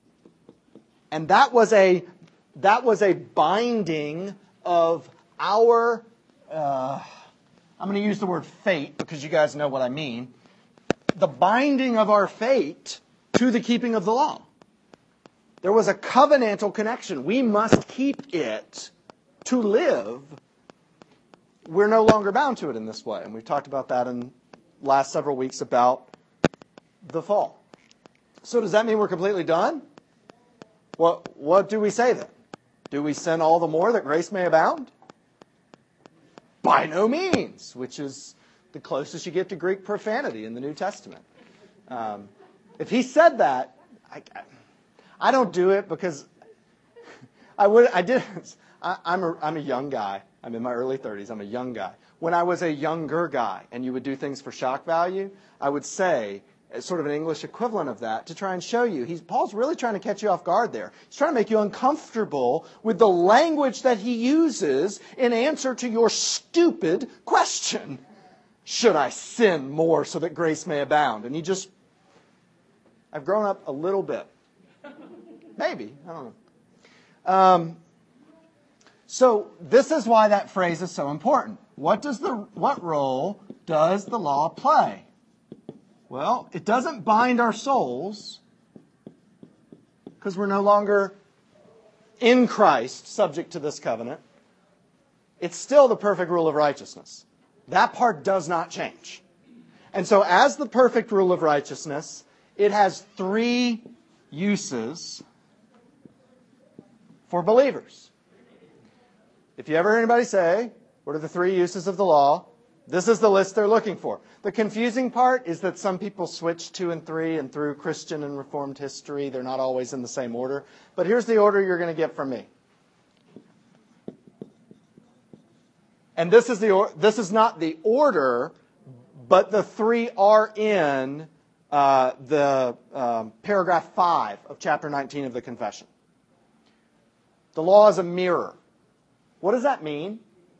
And that was a, that was a binding of our... Uh, I'm going to use the word fate because you guys know what I mean. The binding of our fate to the keeping of the law. There was a covenantal connection. We must keep it to live. We're no longer bound to it in this way. And we've talked about that in the last several weeks about the fall. So does that mean we're completely done? What, what do we say then? Do we sin all the more that grace may abound? By no means, which is the closest you get to Greek profanity in the New Testament. Um, if he said that, I, I don't do it because I would. I did. I, I'm a, I'm a young guy. I'm in my early thirties. I'm a young guy. When I was a younger guy, and you would do things for shock value, I would say, as sort of an English equivalent of that, to try and show you. He's Paul's really trying to catch you off guard there. He's trying to make you uncomfortable with the language that he uses in answer to your stupid question. Should I sin more so that grace may abound? And he just, I've grown up a little bit. Maybe. I don't know. Um, so this is why that phrase is so important. What does the what role does the law play? Well, it doesn't bind our souls because we're no longer in Christ subject to this covenant. It's still the perfect rule of righteousness. That part does not change. And so as the perfect rule of righteousness, it has three uses for believers. If you ever hear anybody say, what are the three uses of the law? This is the list they're looking for. The confusing part is that some people switch two and three, and through Christian and Reformed history, they're not always in the same order. But here's the order you're going to get from me. And this is the or- this is not the order, but the three are in uh, the um, paragraph five of chapter nineteen of the Confession. The law is a mirror. What does that mean?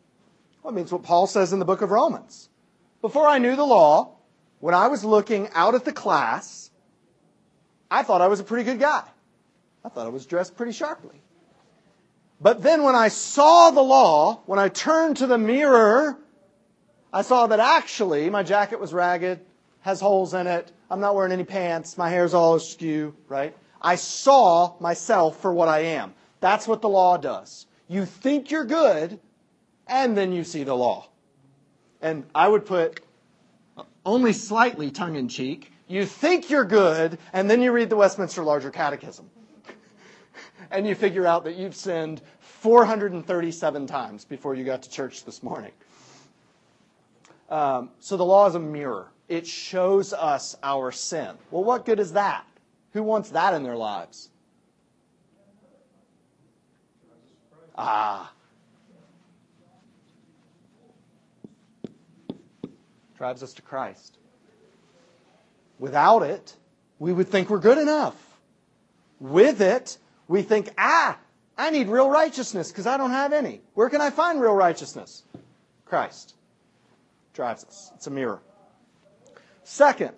Well, it means what Paul says in the book of Romans. Before I knew the law, when I was looking out at the class, I thought I was a pretty good guy. I thought I was dressed pretty sharply. But then when I saw the law, when I turned to the mirror, I saw that actually my jacket was ragged, has holes in it, I'm not wearing any pants, my hair's all askew, right? I saw myself for what I am. That's what the law does. You think you're good, and then you see the law. And I would put, only slightly tongue-in-cheek, you think you're good, and then you read the Westminster Larger Catechism. And you figure out that you've sinned four hundred thirty-seven times before you got to church this morning. Um, so the law is a mirror. It shows us our sin. Well, what good is that? Who wants that in their lives? Ah. Drives us to Christ. Without it, we would think we're good enough. With it, we think, ah, I need real righteousness because I don't have any. Where can I find real righteousness? Christ drives us. It's a mirror. Second,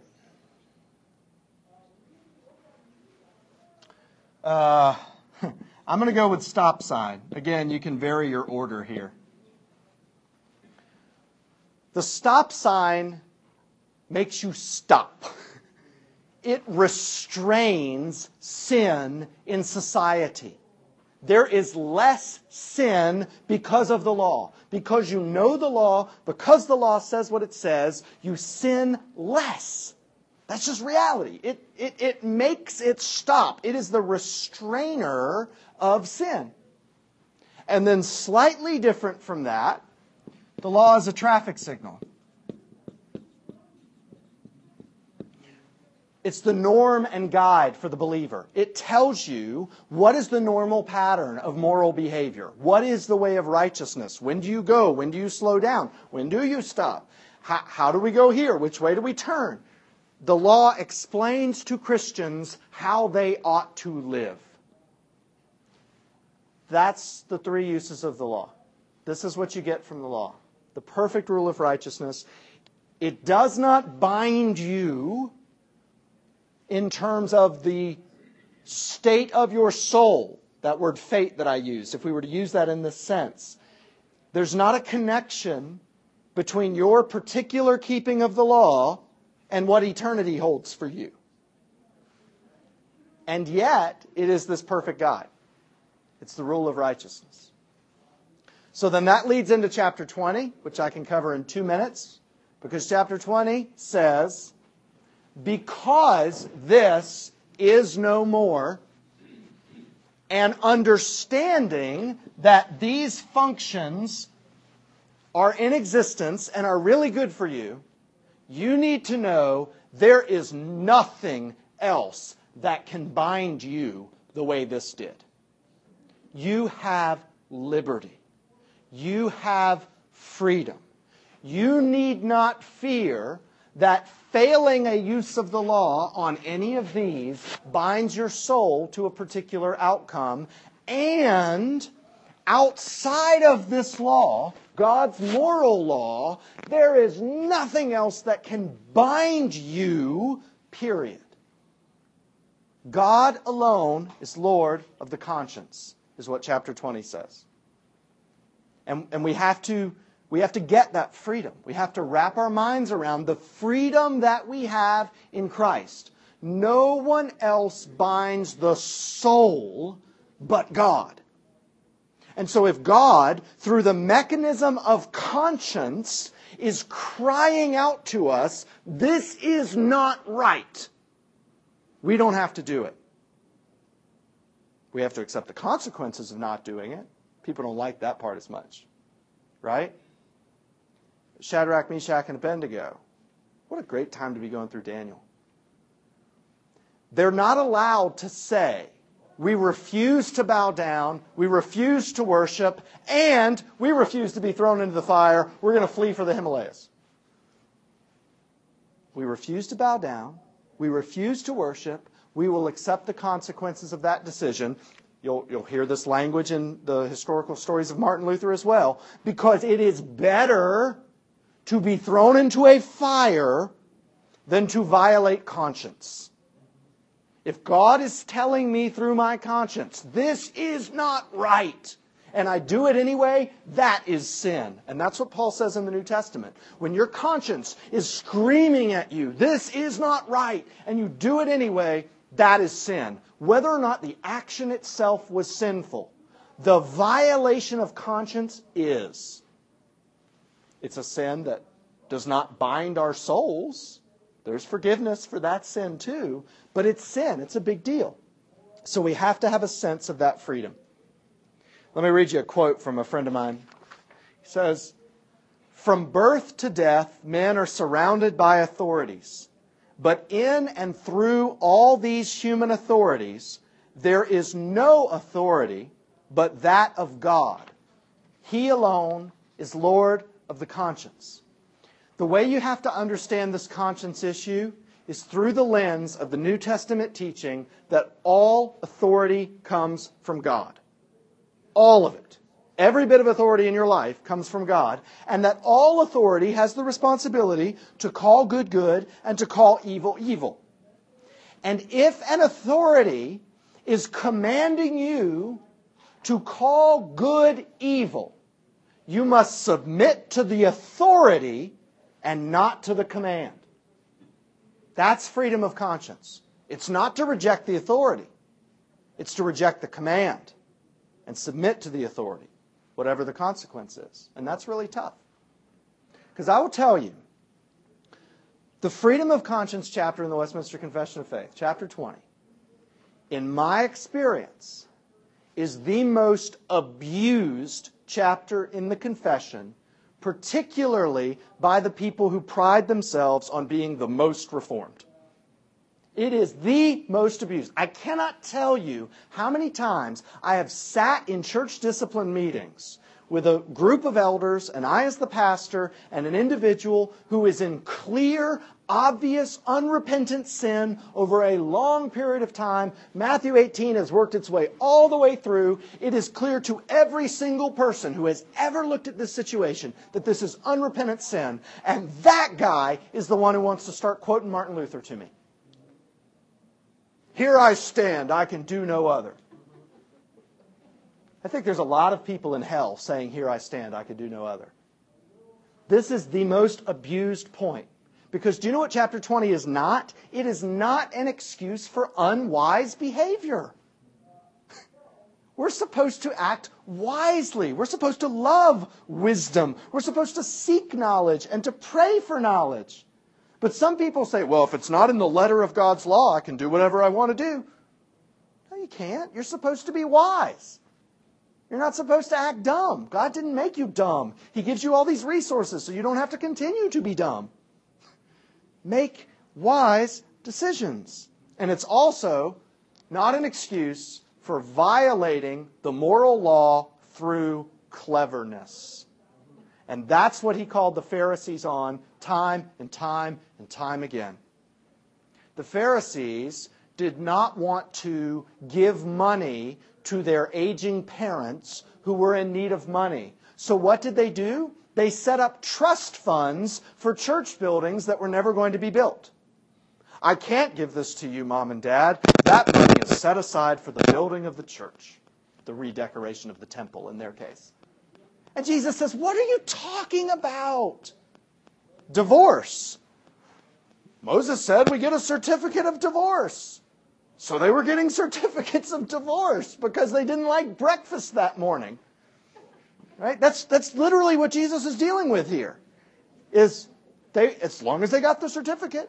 uh, I'm going to go with stop sign. Again, you can vary your order here. The stop sign makes you stop. It restrains sin in society. There is less sin because of the law. Because you know the law, because the law says what it says, you sin less. That's just reality. It, it, it makes it stop. It is the restrainer of sin. And then slightly different from that, the law is a traffic signal. It's the norm and guide for the believer. It tells you what is the normal pattern of moral behavior. What is the way of righteousness? When do you go? When do you slow down? When do you stop? How, how do we go here? Which way do we turn? The law explains to Christians how they ought to live. That's the three uses of the law. This is what you get from the law. The perfect rule of righteousness. It does not bind you in terms of the state of your soul, that word fate that I used, if we were to use that in this sense. There's not a connection between your particular keeping of the law and what eternity holds for you. And yet, it is this perfect guide. It's the rule of righteousness. So then that leads into chapter twenty, which I can cover in two minutes, because chapter twenty says, because this is no more, and understanding that these functions are in existence and are really good for you, you need to know there is nothing else that can bind you the way this did. You have liberty. You have freedom. You need not fear that failing a use of the law on any of these binds your soul to a particular outcome. And outside of this law, God's moral law, there is nothing else that can bind you, period. God alone is Lord of the conscience, is what chapter twenty says. And, and we have to We have to get that freedom. We have to wrap our minds around the freedom that we have in Christ. No one else binds the soul but God. And so if God, through the mechanism of conscience, is crying out to us, this is not right, we don't have to do it. We have to accept the consequences of not doing it. People don't like that part as much. Right? Shadrach, Meshach, and Abednego. What a great time to be going through Daniel. They're not allowed to say, we refuse to bow down, we refuse to worship, and we refuse to be thrown into the fire. We're going to flee for the Himalayas. We refuse to bow down, we refuse to worship, we will accept the consequences of that decision. You'll, you'll hear this language in the historical stories of Martin Luther as well. Because it is better to be thrown into a fire than to violate conscience. If God is telling me through my conscience, this is not right, and I do it anyway, that is sin. And that's what Paul says in the New Testament. When your conscience is screaming at you, this is not right, and you do it anyway, that is sin. Whether or not the action itself was sinful, the violation of conscience is. It's a sin that does not bind our souls. There's forgiveness for that sin too, but it's sin. It's a big deal. So we have to have a sense of that freedom. Let me read you a quote from a friend of mine. He says, "From birth to death, men are surrounded by authorities. But in and through all these human authorities, there is no authority but that of God. He alone is Lord of the conscience." The way you have to understand this conscience issue is through the lens of the New Testament teaching that all authority comes from God. All of it. Every bit of authority in your life comes from God. And that all authority has the responsibility to call good good and to call evil evil. And if an authority is commanding you to call good evil, you must submit to the authority and not to the command. That's freedom of conscience. It's not to reject the authority. It's to reject the command and submit to the authority, whatever the consequence is. And that's really tough. Because I will tell you, the freedom of conscience chapter in the Westminster Confession of Faith, chapter twenty, in my experience, is the most abused chapter in the confession, particularly by the people who pride themselves on being the most reformed. It is the most abused. I cannot tell you how many times I have sat in church discipline meetings with a group of elders, and I as the pastor, and an individual who is in clear, obvious, unrepentant sin over a long period of time. Matthew eighteen has worked its way all the way through. It is clear to every single person who has ever looked at this situation that this is unrepentant sin. And that guy is the one who wants to start quoting Martin Luther to me. "Here I stand, I can do no other." I think there's a lot of people in hell saying, "Here I stand, I can do no other." This is the most abused point. Because do you know what chapter twenty is not? It is not an excuse for unwise behavior. We're supposed to act wisely. We're supposed to love wisdom. We're supposed to seek knowledge and to pray for knowledge. But some people say, well, if it's not in the letter of God's law, I can do whatever I want to do. No, you can't. You're supposed to be wise. You're not supposed to act dumb. God didn't make you dumb. He gives you all these resources so you don't have to continue to be dumb. Make wise decisions. And it's also not an excuse for violating the moral law through cleverness. And that's what he called the Pharisees on time and time and time again. The Pharisees did not want to give money to their aging parents who were in need of money. So what did they do? They set up trust funds for church buildings that were never going to be built. I can't give this to you, Mom and Dad. That money is set aside for the building of the church, the redecoration of the temple in their case. And Jesus says, what are you talking about? Divorce. Moses said we get a certificate of divorce. So they were getting certificates of divorce because they didn't like breakfast that morning. Right? That's, that's literally what Jesus is dealing with here. Is they, as long as they got the certificate.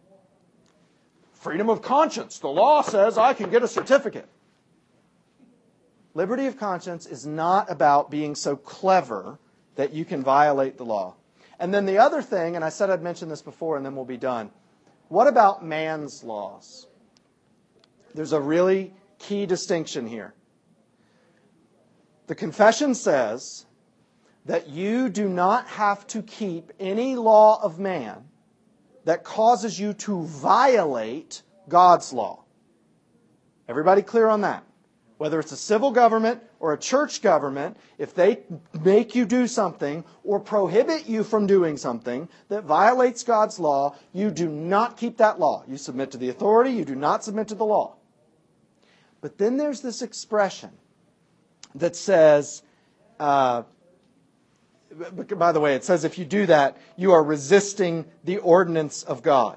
Freedom of conscience. The law says I can get a certificate. Liberty of conscience is not about being so clever that you can violate the law. And then the other thing, and I said I'd mention this before and then we'll be done. What about man's laws? There's a really key distinction here. The confession says that you do not have to keep any law of man that causes you to violate God's law. Everybody clear on that? whether it's a civil government or a church government, if they make you do something or prohibit you from doing something that violates God's law, you do not keep that law. You submit to the authority, you do not submit to the law. But then there's this expression that says, uh, by the way, it says if you do that, you are resisting the ordinance of God.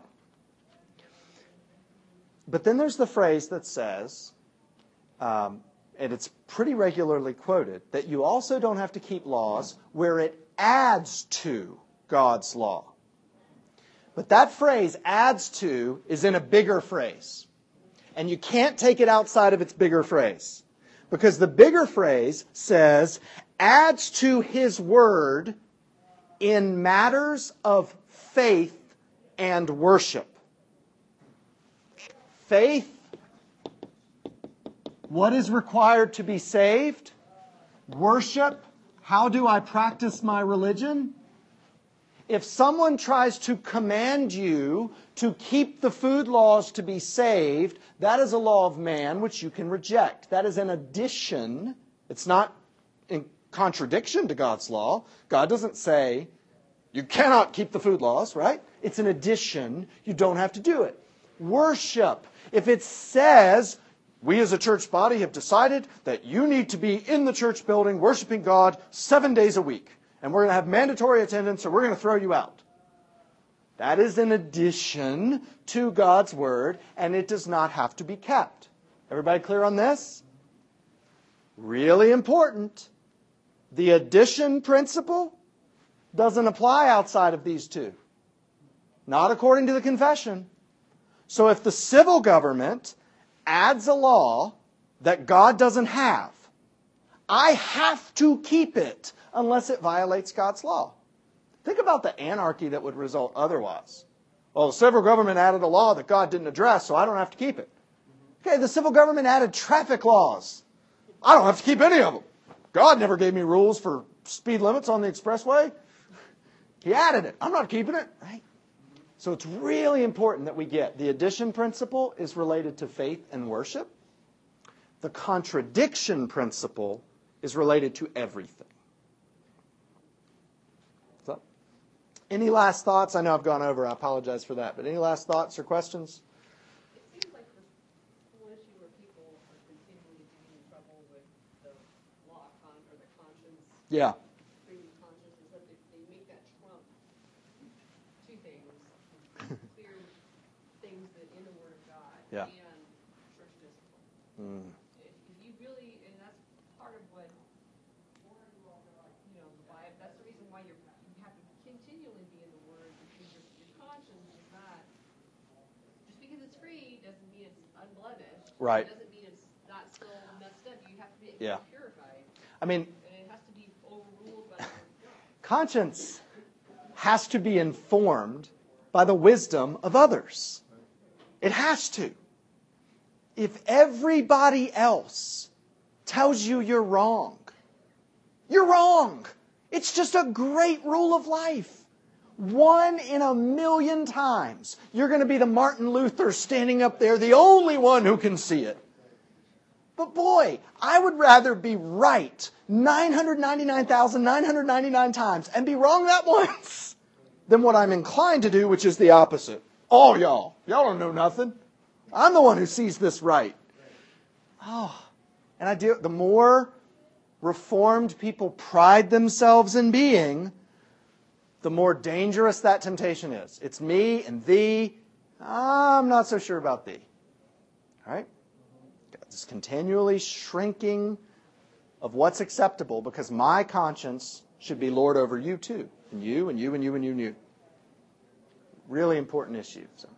But then there's the phrase that says, um, and it's pretty regularly quoted, that you also don't have to keep laws where it adds to God's law. But that phrase, adds to, is in a bigger phrase. And you can't take it outside of its bigger phrase. Because the bigger phrase says, adds to His word in matters of faith and worship. Faith. What is required to be saved? Worship. How do I practice my religion? If someone tries to command you to keep the food laws to be saved, that is a law of man which you can reject. That is an addition. It's not in contradiction to God's law. God doesn't say, you cannot keep the food laws, right? It's an addition. You don't have to do it. Worship. If it says, we as a church body have decided that you need to be in the church building worshiping God seven days a week, and we're going to have mandatory attendance or we're going to throw you out. That is an addition to God's word, and it does not have to be kept. Everybody clear on this? Really important. The addition principle doesn't apply outside of these two. Not according to the confession. So if the civil government adds a law that God doesn't have, I have to keep it unless it violates God's law. Think about the anarchy that would result otherwise. Well, the civil government added a law that God didn't address, so I don't have to keep it. Okay, the civil government added traffic laws. I don't have to keep any of them. God never gave me rules for speed limits on the expressway. He added it. I'm not keeping it, right? So it's really important that we get the addition principle is related to faith and worship. The contradiction principle is related to everything. So, any last thoughts? I know I've gone over. I apologize for that. But any last thoughts or questions? It seems like the whole issue where people are continually getting in trouble with the law con or the conscience. Yeah. Freedom of conscience is that they, they make that trump two things: clear things that in the Word of God Yeah. and church discipline. Mm. If if you really, and that's part of what you know, the Bible. That's the reason why you're, you have to continually be in the Word, because your, your conscience is not. Just because it's free doesn't mean it's unblemished. Right. It doesn't mean it's not still messed up. You have to be Yeah. purified, I mean, and it has to be overruled by the Word of God. conscience has to be informed by the wisdom of others. It has to. If everybody else tells you you're wrong, you're wrong. It's just a great rule of life. One in a million times, you're going to be the Martin Luther standing up there, the only one who can see it. But boy, I would rather be right nine hundred ninety-nine thousand nine hundred ninety-nine times and be wrong that once than what I'm inclined to do, which is the opposite. Oh, y'all, y'all don't know nothing. I'm the one who sees this right. Oh, and I do. The more Reformed people pride themselves in being, the more dangerous that temptation is. It's me and thee. I'm not so sure about thee. All right? This continually shrinking of what's acceptable, because my conscience should be Lord over you too. And you and you and you and you and you. Really important issue. So.